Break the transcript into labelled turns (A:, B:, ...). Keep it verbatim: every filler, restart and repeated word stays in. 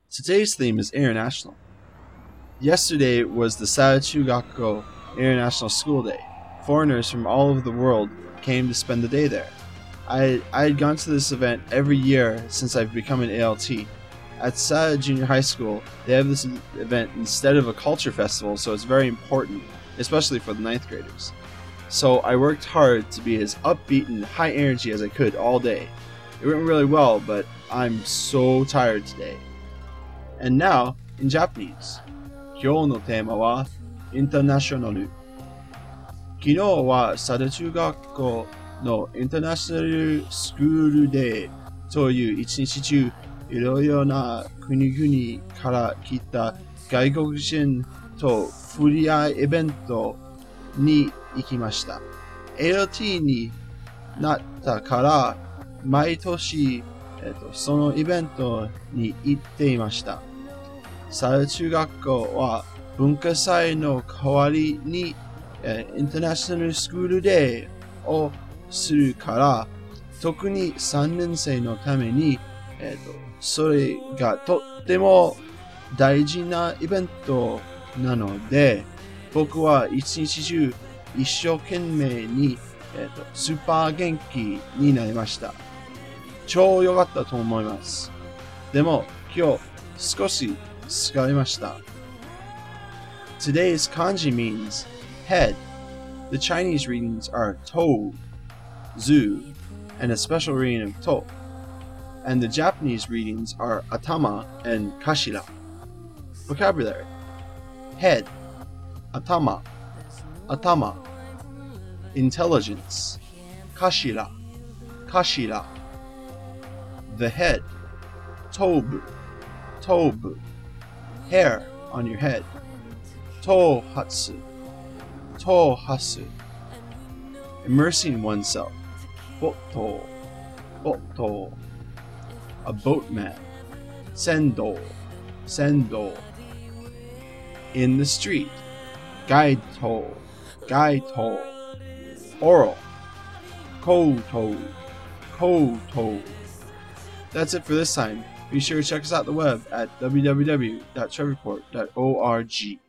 A: Today's theme is international. Yesterday was the Sarachugakko International School Day. Foreigners from all over the world came to spend the day there. I, I had gone to this event every year since I've become an A L T. At Sara Junior High School, they have this event instead of a culture festival, so it's very important, especially for the ninth graders. So I worked hard to be as upbeat and high energy as I could all day. It went really well, but I'm so tired today. And now, in Japanese. 今日のテーマは International。昨日は佐渡中学校の International School Day という一日中、いろいろな国々から来た外国人と触れ合いイベントに行きました。エーエルティー になったから毎年、えっと、そのイベントに行っていました。佐渡中学校は文化祭の代わりに、えー、インターナショナルスクールデーをするから、特にさんねん生のために、えーと、それがとっても大事なイベントなので、僕は一日中一生懸命に、えーと、スーパー元気になりました。超良かったと思います。でも今日少し疲れました。Today's kanji means head. The Chinese readings are to, zu, and a special reading of to. And the Japanese readings are atama and kashira. Vocabulary: head, atama, atama. Intelligence, kashira, kashira. The head, tobu, tobu. Hair on your head, tohatsu, tohasu. Immersing oneself, botto, botto. A boatman, sendo, sendo. In the street, gaito, gaito. Oral, koto, koto. That's it for this time. Be sure to check us out on the web at w w w dot trevorport dot org.